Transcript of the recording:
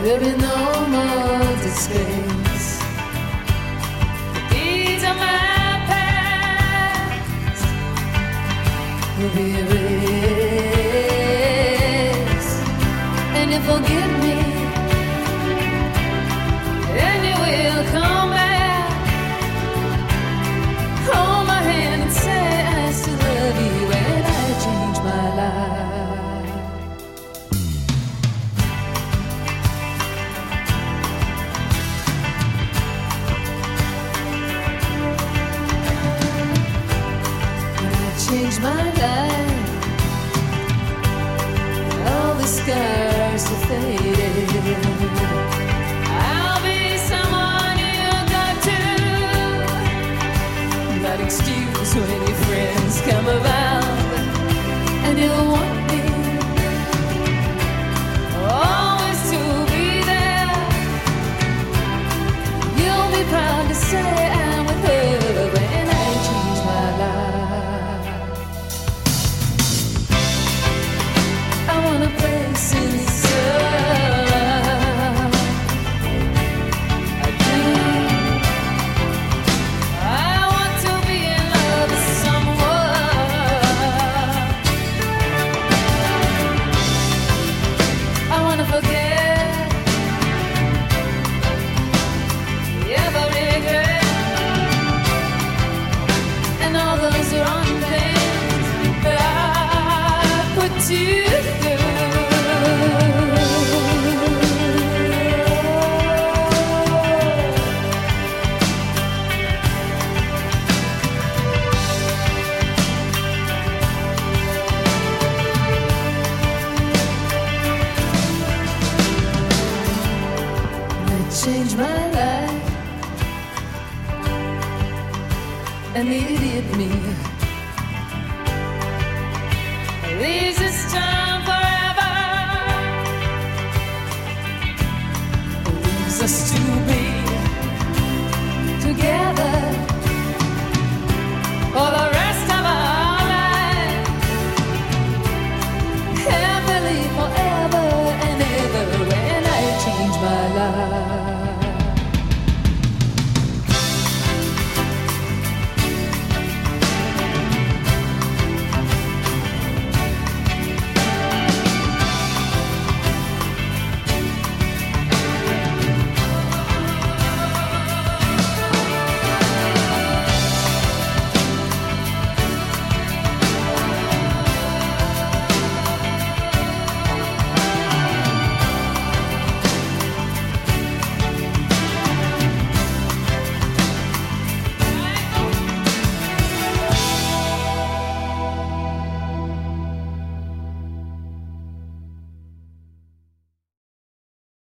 there'll be no more disgrace. The deeds of my past will be erased, and you forgive me, and you will come back, hold my hand and say I still love you, and I changed my life. Changed my life. All the scars are faded. I'll be someone you got to. Not excuse when your friends come around, and you'll want